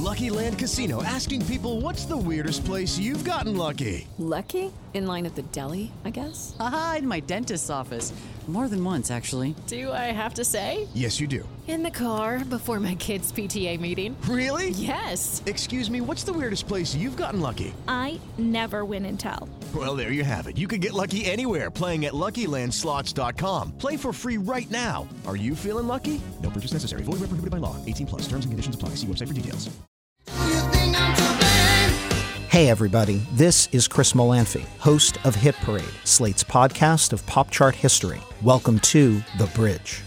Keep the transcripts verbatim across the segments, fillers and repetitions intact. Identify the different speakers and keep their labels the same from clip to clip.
Speaker 1: Lucky Land Casino, asking people, what's the weirdest place you've gotten lucky?
Speaker 2: Lucky? In line at the deli, I guess?
Speaker 3: Aha, in my dentist's office. More than once, actually.
Speaker 2: Do I have to say?
Speaker 1: Yes, you do.
Speaker 2: In the car before my kids' P T A meeting.
Speaker 1: Really?
Speaker 2: Yes.
Speaker 1: Excuse me, what's the weirdest place you've gotten lucky?
Speaker 4: I never win and tell.
Speaker 1: Well, there you have it. You can get lucky anywhere, playing at Lucky Land Slots dot com. Play for free right now. Are you feeling lucky? No purchase necessary. Void where prohibited by law. eighteen plus. Terms and conditions apply. See website for details.
Speaker 5: Hey everybody, this is Chris Molanphy, host of Hit Parade, Slate's podcast of pop chart history. Welcome to The Bridge.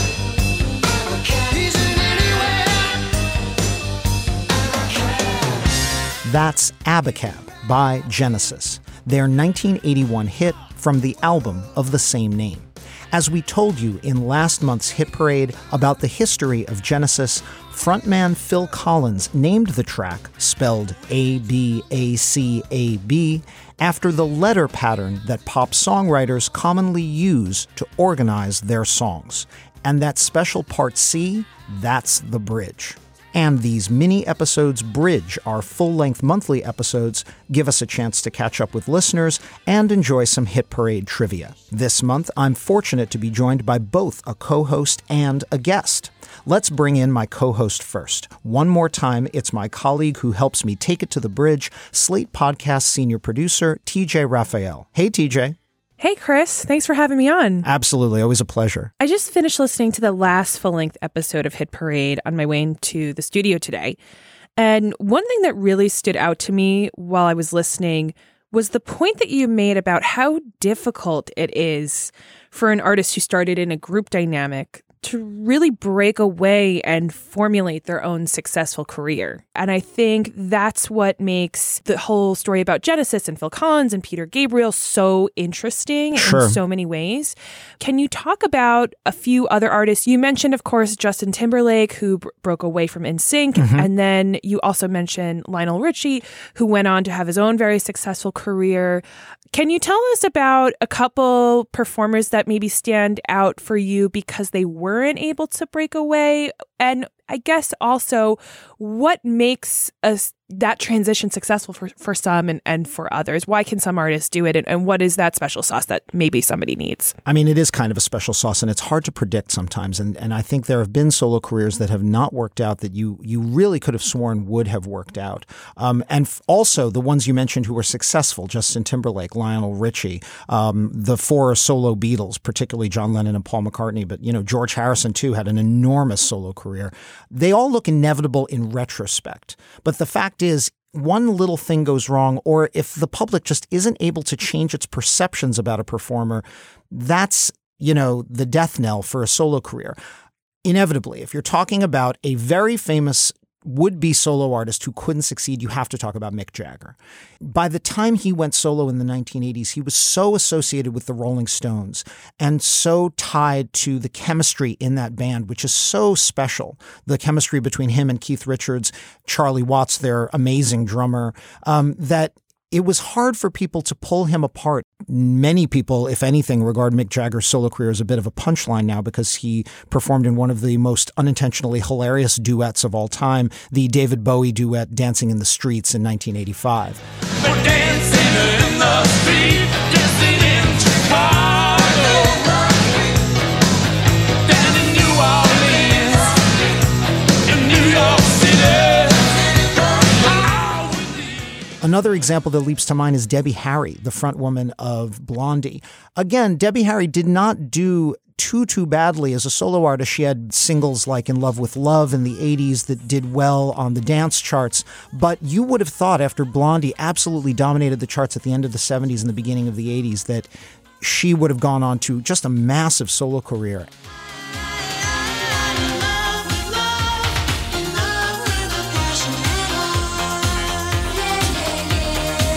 Speaker 5: That's Abacab by Genesis, their nineteen eighty-one hit from the album of the same name. As we told you in last month's Hit Parade about the history of Genesis, frontman Phil Collins named the track, spelled A B A C A B, after the letter pattern that pop songwriters commonly use to organize their songs. And that special part C, that's the bridge. And these mini episodes bridge our full-length monthly episodes, give us a chance to catch up with listeners and enjoy some Hit Parade trivia. This month, I'm fortunate to be joined by both a co-host and a guest. Let's bring in my co-host first. One more time, it's my colleague who helps me take it to the bridge, Slate Podcast senior producer, T J Raphael. Hey, T J.
Speaker 6: Hey, Chris. Thanks for having me on.
Speaker 5: Absolutely. Always a pleasure.
Speaker 6: I just finished listening to the last full-length episode of Hit Parade on my way into the studio today. And one thing that really stood out to me while I was listening was the point that you made about how difficult it is for an artist who started in a group dynamic to really break away and formulate their own successful career. And I think that's what makes the whole story about Genesis and Phil Collins and Peter Gabriel so interesting
Speaker 5: Sure.
Speaker 6: in so many ways. Can you talk about a few other artists? You mentioned, of course, Justin Timberlake, who b- broke away from N Sync. Mm-hmm. And then you also mentioned Lionel Richie, who went on to have his own very successful career. Can you tell us about a couple performers that maybe stand out for you because they weren't able to break away? And I guess also what makes us that transition successful for, for some and, and for others? Why can some artists do it? And, and what is that special sauce that maybe somebody needs?
Speaker 5: I mean, it is kind of a special sauce, and it's hard to predict sometimes. And and I think there have been solo careers that have not worked out that you you really could have sworn would have worked out. Um, and f- also the ones you mentioned who were successful, Justin Timberlake, Lionel Richie, um, the four solo Beatles, particularly John Lennon and Paul McCartney, but, you know, George Harrison, too, had an enormous solo career. They all look inevitable in retrospect. But the fact is, one little thing goes wrong, or if the public just isn't able to change its perceptions about a performer, that's, you know, the death knell for a solo career. Inevitably, if you're talking about a very famous would-be solo artist who couldn't succeed, you have to talk about Mick Jagger. By the time he went solo in the nineteen eighties, he was so associated with the Rolling Stones and so tied to the chemistry in that band, which is so special. The chemistry between him and Keith Richards, Charlie Watts, their amazing drummer, um, that it was hard for people to pull him apart. Many people, if anything, regard Mick Jagger's solo career as a bit of a punchline now because he performed in one of the most unintentionally hilarious duets of all time, the David Bowie duet Dancing in the Streets in nineteen eighty-five.
Speaker 7: We're dancing in the street, dancing in Chicago, down in New Orleans, in New York City.
Speaker 5: Another example that leaps to mind is Debbie Harry, the frontwoman of Blondie. Again, Debbie Harry did not do too, too badly as a solo artist. She had singles like In Love with Love in the eighties that did well on the dance charts. But you would have thought after Blondie absolutely dominated the charts at the end of the seventies and the beginning of the eighties that she would have gone on to just a massive solo career.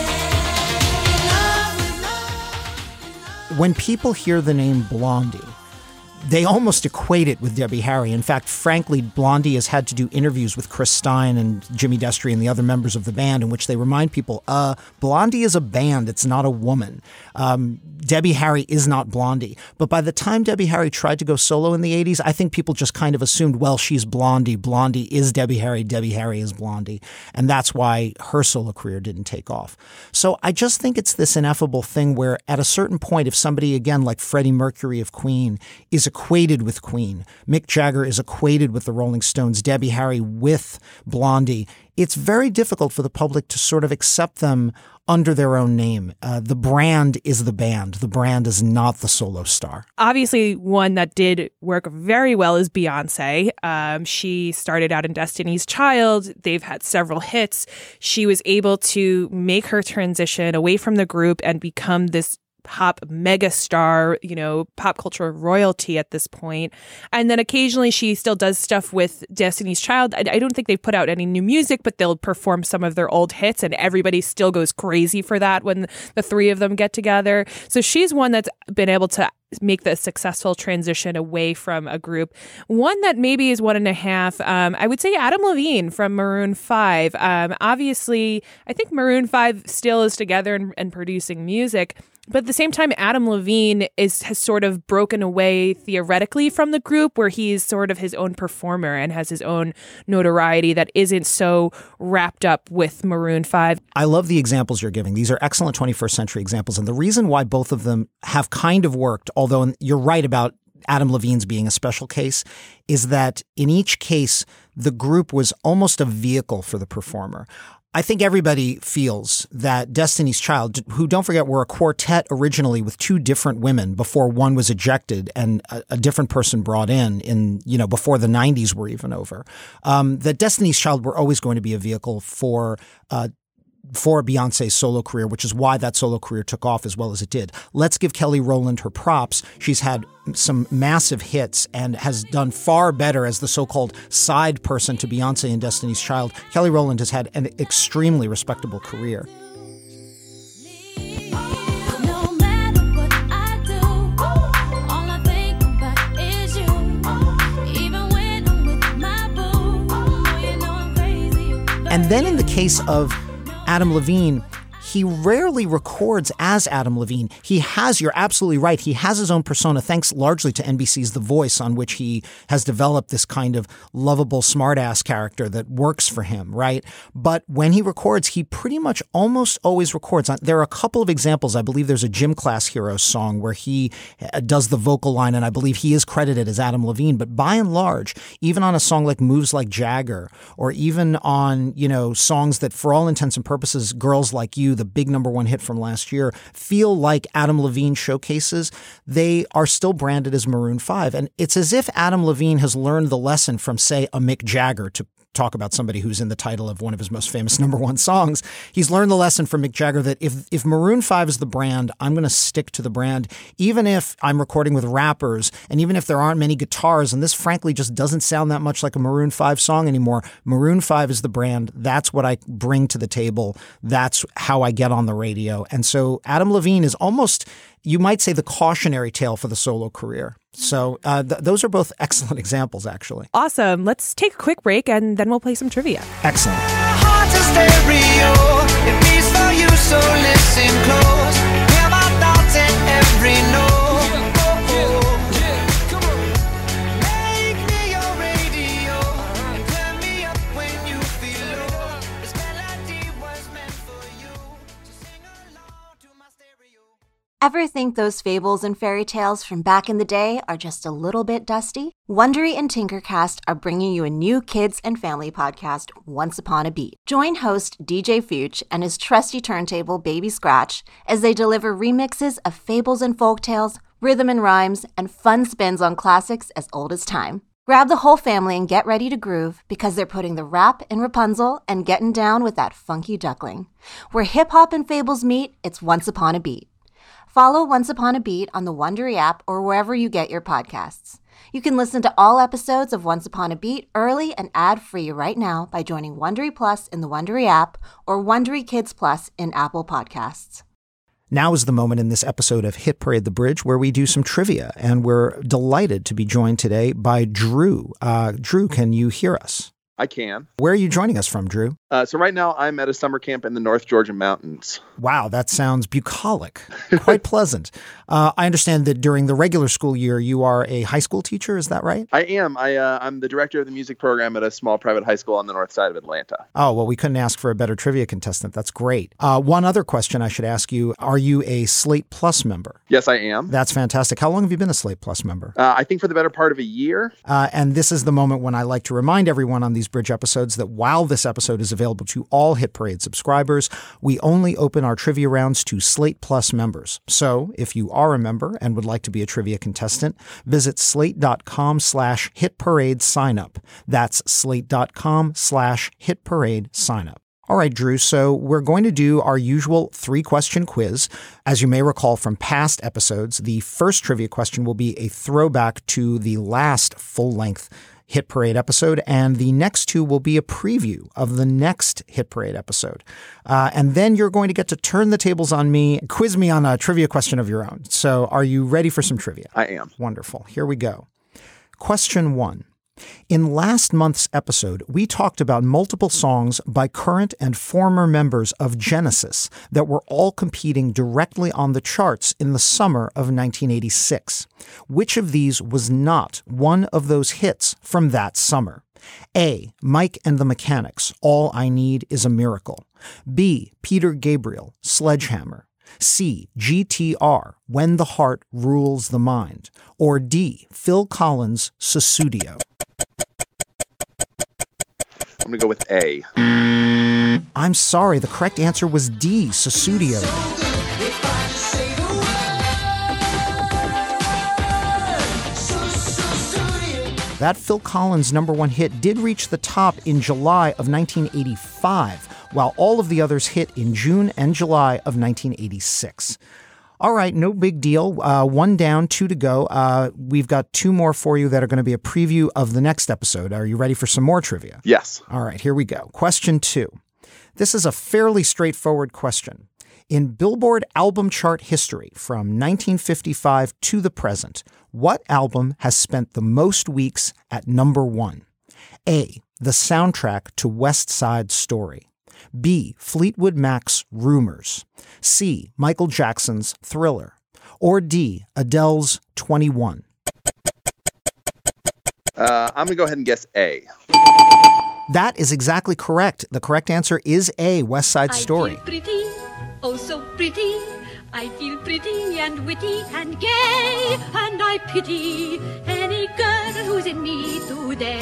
Speaker 5: When people hear the name Blondie, they almost equate it with Debbie Harry. In fact, frankly, Blondie has had to do interviews with Chris Stein and Jimmy Destry and the other members of the band in which they remind people, uh, Blondie is a band, it's not a woman. Um, Debbie Harry is not Blondie. But by the time Debbie Harry tried to go solo in the eighties, I think people just kind of assumed, well, she's Blondie. Blondie is Debbie Harry. Debbie Harry is Blondie. And that's why her solo career didn't take off. So I just think it's this ineffable thing where at a certain point, if somebody, again, like Freddie Mercury of Queen, is equated with Queen, Mick Jagger is equated with the Rolling Stones, Debbie Harry with Blondie, it's very difficult for the public to sort of accept them under their own name. Uh, the brand is the band. The brand is not the solo star.
Speaker 6: Obviously, one that did work very well is Beyonce. Um, she started out in Destiny's Child. They've had several hits. She was able to make her transition away from the group and become this pop megastar, you know, pop culture royalty at this point. And then occasionally she still does stuff with Destiny's Child. I, I don't think they've put out any new music, but they'll perform some of their old hits and everybody still goes crazy for that when the three of them get together. So she's one that's been able to make the successful transition away from a group. One that maybe is one and a half, um, I would say Adam Levine from Maroon five. Um, obviously, I think Maroon five still is together and, and producing music. But at the same time, Adam Levine is has sort of broken away theoretically from the group where he's sort of his own performer and has his own notoriety that isn't so wrapped up with Maroon five.
Speaker 5: I love the examples you're giving. These are excellent twenty-first century examples. And the reason why both of them have kind of worked, although you're right about Adam Levine's being a special case, is that in each case, the group was almost a vehicle for the performer. I think everybody feels that Destiny's Child, who, don't forget, were a quartet originally with two different women before one was ejected and a, a different person brought in, in, you know, before the nineties were even over, um, that Destiny's Child were always going to be a vehicle for uh for Beyonce's solo career, which is why that solo career took off as well as it did. Let's give Kelly Rowland her props. She's had some massive hits and has done far better as the so-called side person to Beyonce and Destiny's Child. Kelly Rowland has had an extremely respectable career. And then in the case of Adam Levine, he rarely records as Adam Levine. He has, you're absolutely right, he has his own persona, thanks largely to N B C's The Voice, on which he has developed this kind of lovable smartass character that works for him, right? But when he records, he pretty much almost always records. There are a couple of examples. I believe there's a Gym Class Heroes song where he does the vocal line, and I believe he is credited as Adam Levine. But by and large, even on a song like Moves Like Jagger, or even on, you know, songs that for all intents and purposes, Girls Like You, the big number one hit from last year, feel like Adam Levine showcases, they are still branded as Maroon five. And it's as if Adam Levine has learned the lesson from, say, a Mick Jagger, to talk about somebody who's in the title of one of his most famous number one songs. He's learned the lesson from Mick Jagger that if if Maroon five is the brand, I'm going to stick to the brand, even if I'm recording with rappers and even if there aren't many guitars. And this, frankly, just doesn't sound that much like a Maroon five song anymore. Maroon five is the brand. That's what I bring to the table. That's how I get on the radio. And so Adam Levine is almost, you might say, the cautionary tale for the solo career. So uh, th- those are both excellent examples, actually.
Speaker 6: Awesome. Let's take a quick break and then we'll play some trivia.
Speaker 5: Excellent.
Speaker 7: Heart to stereo, it beats for you, so listen close. Hear my thoughts in every note. Make me your radio and turn me up when you feel low. This melody was meant for you, so sing along to my stereo.
Speaker 8: Ever think those fables and fairy tales from back in the day are just a little bit dusty? Wondery and Tinkercast are bringing you a new kids and family podcast, Once Upon a Beat. Join host D J Fuchs and his trusty turntable Baby Scratch as they deliver remixes of fables and folktales, rhythm and rhymes, and fun spins on classics as old as time. Grab the whole family and get ready to groove because they're putting the rap in Rapunzel and getting down with that funky duckling. Where hip-hop and fables meet, it's Once Upon a Beat. Follow Once Upon a Beat on the Wondery app or wherever you get your podcasts. You can listen to all episodes of Once Upon a Beat early and ad-free right now by joining Wondery Plus in the Wondery app or Wondery Kids Plus in Apple Podcasts.
Speaker 5: Now is the moment in this episode of Hit Parade the Bridge where we do some trivia, and we're delighted to be joined today by Drew. Uh, Drew, can you hear us?
Speaker 9: I can.
Speaker 5: Where are you joining us from, Drew?
Speaker 9: Uh, so right now I'm at a summer camp in the North Georgia mountains.
Speaker 5: Wow, that sounds bucolic. Quite pleasant. Uh, I understand that during the regular school year, you are a high school teacher. Is that right?
Speaker 9: I am. I, uh, I'm the director of the music program at a small private high school on the north side of Atlanta.
Speaker 5: Oh, well, we couldn't ask for a better trivia contestant. That's great. Uh, one other question I should ask you. Are you a Slate Plus member?
Speaker 9: Yes, I am.
Speaker 5: That's fantastic. How long have you been a Slate Plus member?
Speaker 9: Uh, I think for the better part of a year.
Speaker 5: Uh, and this is the moment when I like to remind everyone on these Bridge episodes that while this episode is available to all Hit Parade subscribers, we only open our trivia rounds to Slate Plus members. So if you are a member and would like to be a trivia contestant, visit slate.com slash hit parade sign up. That's slate.com slash hit parade sign up. All right, Drew, so we're going to do our usual three-question quiz. As you may recall from past episodes, the first trivia question will be a throwback to the last full-length Hit Parade episode, and the next two will be a preview of the next Hit Parade episode. Uh, and then you're going to get to turn the tables on me, quiz me on a trivia question of your own. So are you ready for some trivia?
Speaker 9: I am.
Speaker 5: Wonderful. Here we go. Question one. In last month's episode, we talked about multiple songs by current and former members of Genesis that were all competing directly on the charts in the summer of nineteen eighty-six. Which of these was not one of those hits from that summer? A. Mike and the Mechanics, All I Need Is a Miracle. B. Peter Gabriel, Sledgehammer. C. G T R, When the Heart Rules the Mind. Or D. Phil Collins, Sussudio.
Speaker 9: I'm going to go with A.
Speaker 5: I'm sorry, the correct answer was D. Sussudio. That Phil Collins number one hit did reach the top in July of nineteen eighty-five, while all of the others hit in June and July of nineteen eighty-six. All right, no big deal. Uh, one down, two to go. Uh, we've got two more for you that are going to be a preview of the next episode. Are you ready for some more trivia?
Speaker 9: Yes.
Speaker 5: All right, here we go. Question two. This is a fairly straightforward question. In Billboard album chart history from nineteen fifty-five to the present, what album has spent the most weeks at number one? A. The soundtrack to West Side Story. B. Fleetwood Mac's Rumors. C. Michael Jackson's Thriller. Or D. Adele's twenty-one.
Speaker 9: Uh, I'm going to go ahead and guess A.
Speaker 5: That is exactly correct. The correct answer is A. West Side Story.
Speaker 10: I feel pretty, oh so pretty. I feel pretty and witty and gay, and I pity any girl who's in me today.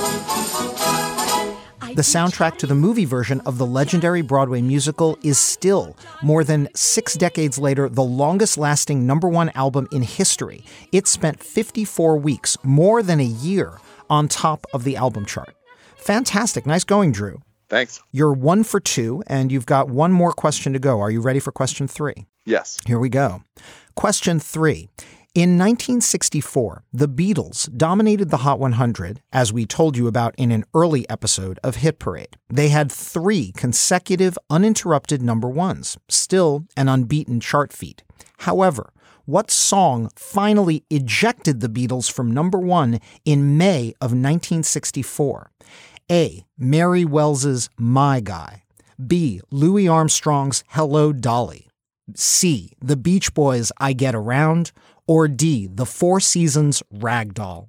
Speaker 5: The soundtrack to the movie version of the legendary Broadway musical is still, more than six decades later, the longest-lasting number one album in history. It spent fifty-four weeks, more than a year, on top of the album chart. Fantastic. Nice going, Drew.
Speaker 9: Thanks.
Speaker 5: You're one for two, and you've got one more question to go. Are you ready for question three?
Speaker 9: Yes.
Speaker 5: Here we go. Question three. In nineteen sixty-four, the Beatles dominated the Hot one hundred, as we told you about in an early episode of Hit Parade. They had three consecutive uninterrupted number ones, still an unbeaten chart feat. However, what song finally ejected the Beatles from number one in May of nineteen sixty-four? A. Mary Wells's My Guy. B. Louis Armstrong's Hello, Dolly. C. The Beach Boys' I Get Around. Or D. The Four Seasons Ragdoll.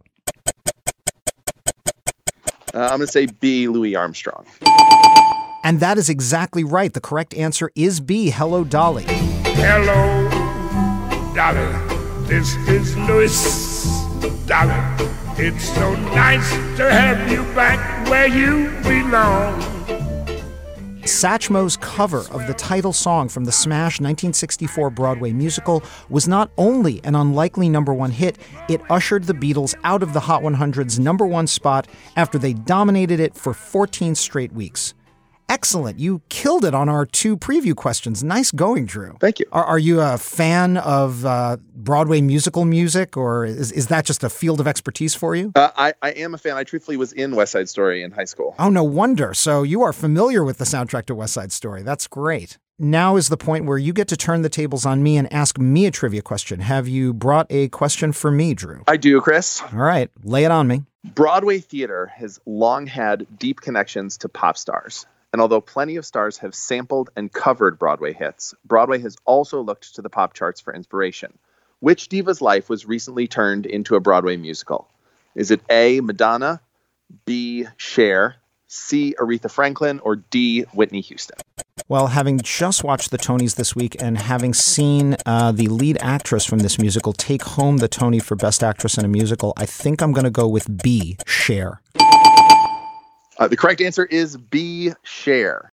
Speaker 9: Uh, I'm going to say B. Louis Armstrong.
Speaker 5: And that is exactly right. The correct answer is B. Hello, Dolly.
Speaker 11: Hello, Dolly. This is Louis. Dolly. It's so nice to have you back where you belong.
Speaker 5: Satchmo's cover of the title song from the smash nineteen sixty-four Broadway musical was not only an unlikely number one hit, it ushered the Beatles out of the Hot one hundred's number one spot after they dominated it for fourteen straight weeks. Excellent. You killed it on our two preview questions. Nice going, Drew.
Speaker 9: Thank you.
Speaker 5: Are, are you a fan of uh, Broadway musical music, or is, is that just a field of expertise for you?
Speaker 9: Uh, I, I am a fan. I truthfully was in West Side Story in high school.
Speaker 5: Oh, no wonder. So you are familiar with the soundtrack to West Side Story. That's great. now is the point where you get to turn the tables on me and ask me a trivia question. Have you brought a question for me, Drew?
Speaker 9: I do, Chris.
Speaker 5: All right, lay it on me.
Speaker 9: Broadway theater has long had deep connections to pop stars. And although plenty of stars have sampled and covered Broadway hits, Broadway has also looked to the pop charts for inspiration. Which diva's life was recently turned into a Broadway musical? Is it A, Madonna, B, Cher, C, Aretha Franklin, or D, Whitney Houston?
Speaker 5: Well, having just watched the Tonys this week and having seen uh, the lead actress from this musical take home the Tony for Best Actress in a Musical, I think I'm going to go with B, Cher.
Speaker 9: Uh, the correct answer is B, Cher.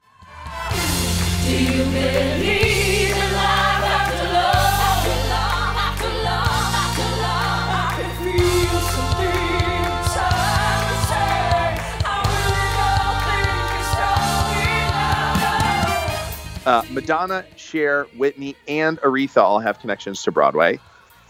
Speaker 7: Do you believe in life after love, after love, after love, after love? I can feel something inside me say, I really don't think it's strong enough.
Speaker 9: Uh, Madonna, Cher, Whitney, and Aretha all have connections to Broadway,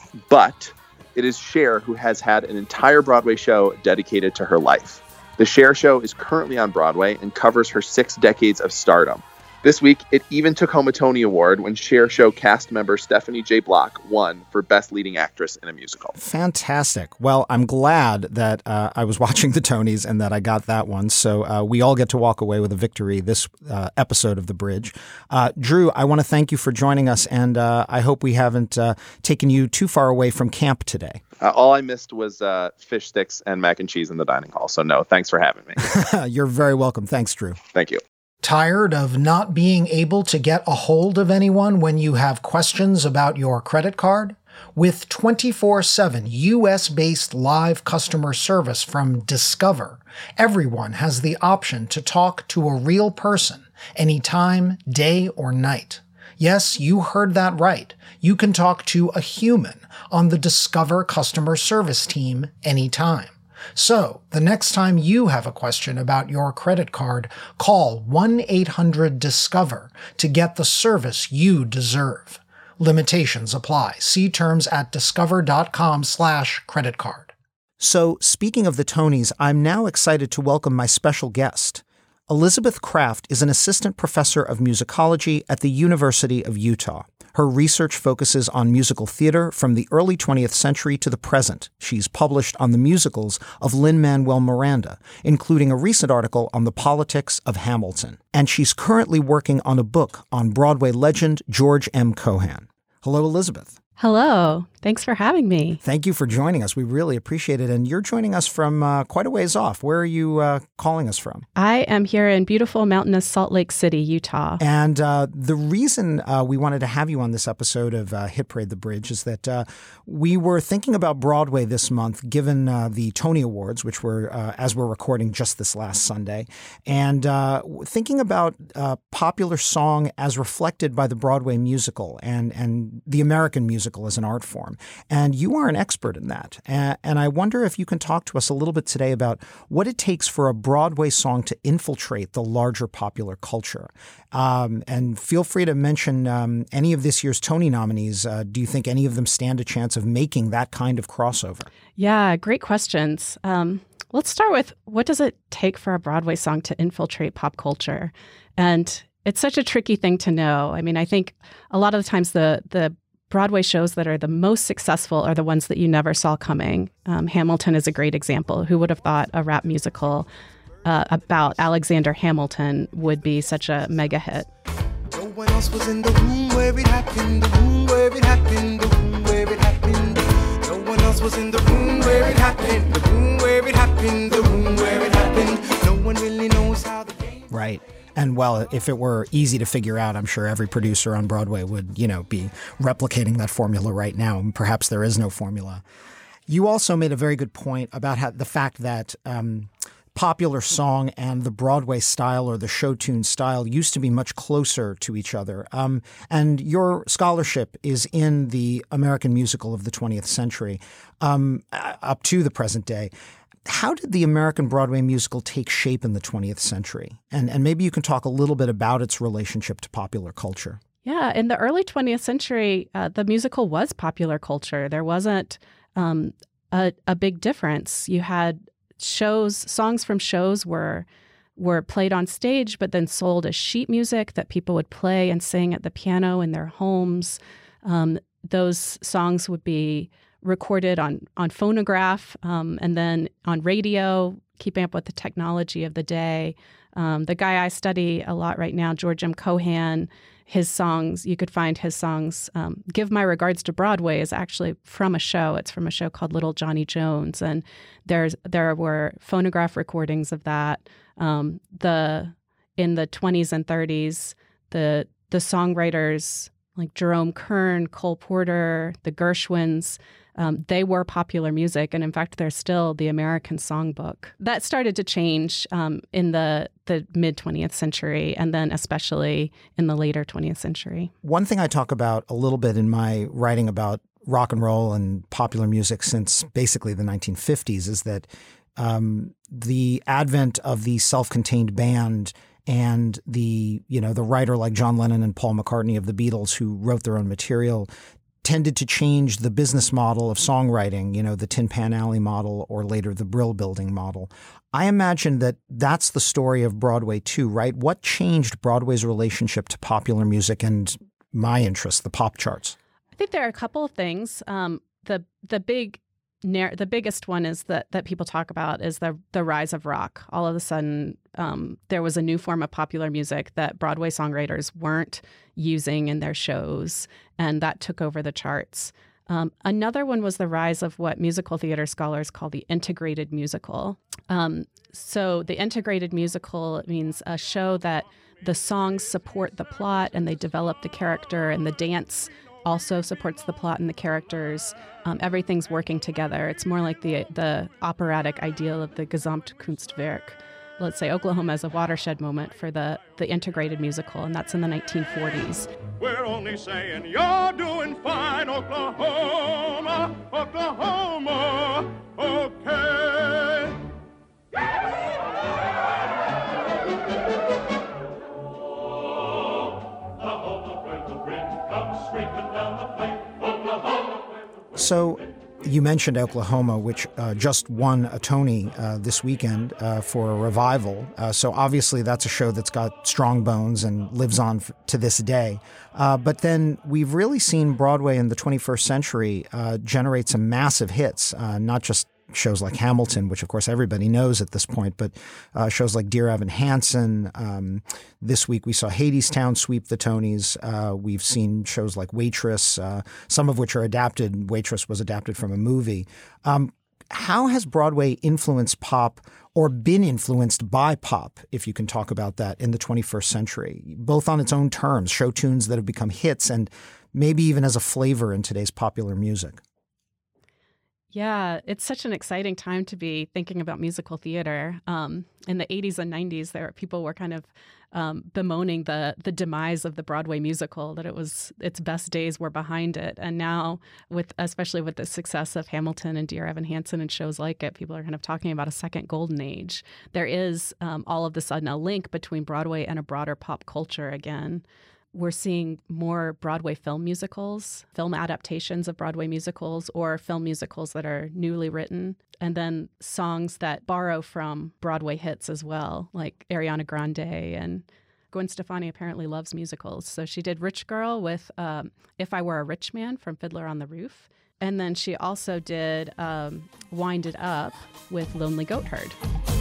Speaker 9: but it is Cher who has had an entire Broadway show dedicated to her life. The Cher Show is currently on Broadway and covers her six decades of stardom. This week, it even took home a Tony Award when Cher Show cast member Stephanie J. Block won for Best Leading Actress in a Musical.
Speaker 5: Fantastic. Well, I'm glad that uh, I was watching the Tonys and that I got that one. So uh, we all get to walk away with a victory this uh, episode of The Bridge. Uh, Drew, I want to thank you for joining us, and uh, I hope we haven't uh, taken you too far away from camp today.
Speaker 9: Uh, all I missed was uh, fish sticks and mac and cheese in the dining hall. So no, thanks for having me.
Speaker 5: You're very welcome. Thanks, Drew.
Speaker 9: Thank you.
Speaker 12: Tired of not being able to get a hold of anyone when you have questions about your credit card? With twenty-four seven U S-based live customer service from Discover, everyone has the option to talk to a real person anytime, day or night. Yes, you heard that right. You can talk to a human on the Discover customer service team anytime. So, the next time you have a question about your credit card, call one eight hundred discover to get the service you deserve. Limitations apply. See terms at discover.com slash credit card.
Speaker 5: So, speaking of the Tonys, I'm now excited to welcome my special guest. Elizabeth Craft is an assistant professor of musicology at the University of Utah. Her research focuses on musical theater from the early twentieth century to the present. She's published on the musicals of Lin-Manuel Miranda, including a recent article on the politics of Hamilton. And she's currently working on a book on Broadway legend George M. Cohan. Hello, Elizabeth.
Speaker 13: Hello. Thanks for having me.
Speaker 5: Thank you for joining us. We really appreciate it. And you're joining us from uh, quite a ways off. Where are you uh, calling us from?
Speaker 13: I am here in beautiful mountainous Salt Lake City, Utah.
Speaker 5: And uh, the reason uh, we wanted to have you on this episode of uh, Hit Parade the Bridge is that uh, we were thinking about Broadway this month, given uh, the Tony Awards, which were, uh, as we're recording, just this last Sunday, and uh, thinking about uh, popular song as reflected by the Broadway musical and, and the American musical as an art form. And you are an expert in that. And, and I wonder if you can talk to us a little bit today about what it takes for a Broadway song to infiltrate the larger popular culture. Um, and feel free to mention um, any of this year's Tony nominees. Uh, do you think any of them stand a chance of making that kind of crossover?
Speaker 13: Yeah, great questions. Um, let's start with, what does it take for a Broadway song to infiltrate pop culture? And it's such a tricky thing to know. I mean, I think a lot of the times the the Broadway shows that are the most successful are the ones that you never saw coming. Um, Hamilton is a great example. Who would have thought a rap musical uh, about Alexander Hamilton would be such a mega hit?
Speaker 7: No one else was in the room where it happened, the room where it happened, the room where it happened. No one else was in the room where it happened, the room where it happened, the room where it happened. No one really knows how the game.
Speaker 5: Right. And well, if it were easy to figure out, I'm sure every producer on Broadway would, you know, be replicating that formula right now. And perhaps there is no formula. You also made a very good point about how the fact that um, popular song and the Broadway style or the show tune style used to be much closer to each other. Um, and your scholarship is in the American musical of the twentieth century um, up to the present day. How did the American Broadway musical take shape in the twentieth century? And and maybe you can talk a little bit about its relationship to popular culture.
Speaker 13: Yeah, in the early twentieth century, uh, the musical was popular culture. There wasn't um, a, a big difference. You had shows, songs from shows were were played on stage, but then sold as sheet music that people would play and sing at the piano in their homes. Um, those songs would be recorded on, on phonograph um, and then on radio, keeping up with the technology of the day. Um, the guy I study a lot right now, George M. Cohan, his songs, you could find his songs, um, Give My Regards to Broadway is actually from a show. It's from a show called Little Johnny Jones. And there's there were phonograph recordings of that. Um, the in the twenties and thirties, the the songwriters like Jerome Kern, Cole Porter, the Gershwins, Um, they were popular music, and in fact, they're still the American songbook. That started to change um, in the, the mid-twentieth century, and then especially in the later twentieth century.
Speaker 5: One thing I talk about a little bit in my writing about rock and roll and popular music since basically the nineteen fifties is that um, the advent of the self-contained band and the, you know, the writer like John Lennon and Paul McCartney of the Beatles who wrote their own material tended to change the business model of songwriting, you know, the Tin Pan Alley model or later the Brill Building model. I imagine that that's the story of Broadway too, right? What changed Broadway's relationship to popular music and my interest, the pop charts?
Speaker 13: I think there are a couple of things. Um, the the big the biggest one is that that people talk about is the the rise of rock. All of a sudden, um, there was a new form of popular music that Broadway songwriters weren't using in their shows, and that took over the charts. Um, another one was the rise of what musical theater scholars call the integrated musical. Um, so the integrated musical means a show that the songs support the plot and they develop the character, and the dance also supports the plot and the characters. Um, everything's working together. It's more like the the operatic ideal of the Gesamtkunstwerk. Let's say Oklahoma is a watershed moment for the, the integrated musical, and that's in the nineteen forties.
Speaker 14: We're only saying you're doing fine, Oklahoma, Oklahoma, okay.
Speaker 5: So you mentioned Oklahoma, which uh, just won a Tony uh, this weekend uh, for a revival. Uh, so obviously that's a show that's got strong bones and lives on f- to this day. Uh, but then we've really seen Broadway in the twenty-first century uh, generate some massive hits, uh, not just shows like Hamilton, which of course everybody knows at this point, but uh, shows like Dear Evan Hansen. Um, this week we saw Hadestown sweep the Tonys. Uh, we've seen shows like Waitress, uh, some of which are adapted. Waitress was adapted from a movie. Um, how has Broadway influenced pop or been influenced by pop, if you can talk about that, in the twenty-first century, both on its own terms, show tunes that have become hits and maybe even as a flavor in today's popular music?
Speaker 13: Yeah, it's such an exciting time to be thinking about musical theater. Um, in the eighties and nineties, there people were kind of um, bemoaning the the demise of the Broadway musical, that it was its best days were behind it. And now, with especially with the success of Hamilton and Dear Evan Hansen and shows like it, people are kind of talking about a second golden age. There is um, all of a sudden a link between Broadway and a broader pop culture again. We're seeing more Broadway film musicals, film adaptations of Broadway musicals, or film musicals that are newly written, and then songs that borrow from Broadway hits as well, like Ariana Grande. And Gwen Stefani apparently loves musicals. So she did Rich Girl with um, If I Were a Rich Man from Fiddler on the Roof. And then she also did um, Wind It Up with Lonely Goat Herd.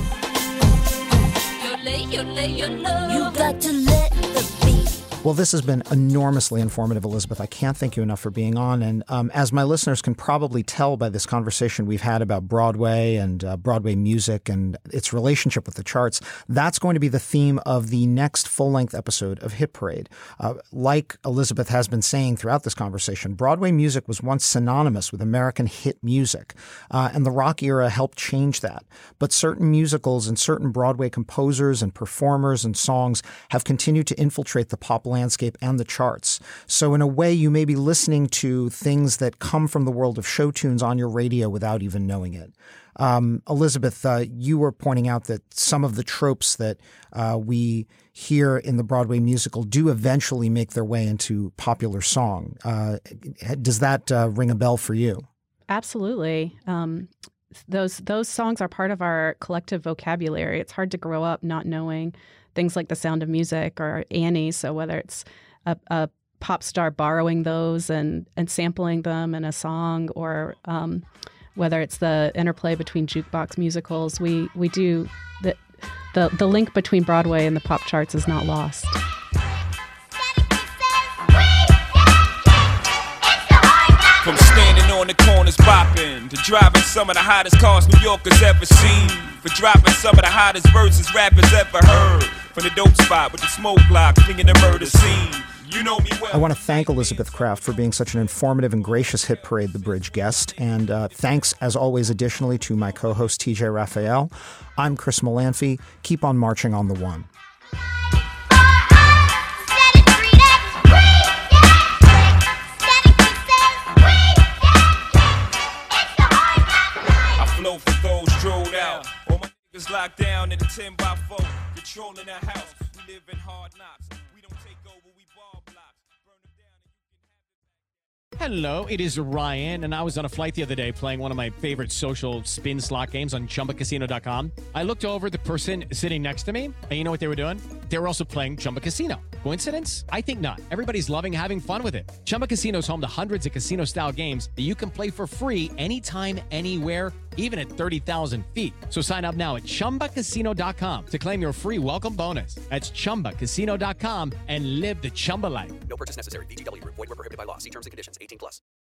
Speaker 15: You got to let the beat.
Speaker 5: Well, this has been enormously informative, Elizabeth. I can't thank you enough for being on. And um, as my listeners can probably tell by this conversation we've had about Broadway and uh, Broadway music and its relationship with the charts, that's going to be the theme of the next full-length episode of Hit Parade. Uh, like Elizabeth has been saying throughout this conversation, Broadway music was once synonymous with American hit music, uh, and the rock era helped change that. But certain musicals and certain Broadway composers and performers and songs have continued to infiltrate the pop landscape and the charts. So in a way, you may be listening to things that come from the world of show tunes on your radio without even knowing it. Um, Elizabeth, uh, you were pointing out that some of the tropes that uh, we hear in the Broadway musical do eventually make their way into popular song. Uh, does that uh, ring a bell for you?
Speaker 13: Absolutely. Um, those those songs are part of our collective vocabulary. It's hard to grow up not knowing things like The Sound of Music or Annie. So whether it's a, a pop star borrowing those and, and sampling them in a song, or um, whether it's the interplay between jukebox musicals, we we do the, the the link between Broadway and the pop charts is not lost.
Speaker 16: From standing on the corners bopping to driving some of the hottest cars New Yorkers ever seen, for dropping some of the hottest verses rappers ever heard, from the dope spot with the smoke block clinging the murder scene. You know me well.
Speaker 5: I want to thank Elizabeth Kraft for being such an informative and gracious Hit Parade The Bridge guest. And uh, thanks, as always, additionally, to my co-host, T J Raphael. I'm Chris Molanphy. Keep on marching on the one.
Speaker 16: I flow for those drilled out. All my niggas locked down in the ten by four, controlling the house. We live in hard knocks. We don't take over, we ball blocks. Burn them down and you can have it back.
Speaker 17: Hello, it is Ryan, and I was on a flight the other day playing one of my favorite social spin slot games on Chumba Casino dot com. I looked over at the person sitting next to me, and you know what they were doing? They were also playing Chumba Casino. Coincidence? I think not. Everybody's loving having fun with it. Chumba Casino is home to hundreds of casino-style games that you can play for free anytime, anywhere, even at thirty thousand feet. So sign up now at Chumba Casino dot com to claim your free welcome bonus. That's Chumba Casino dot com and live the Chumba life.
Speaker 18: No purchase necessary. V G W. Void where prohibited by law. See terms and conditions. eighteen plus.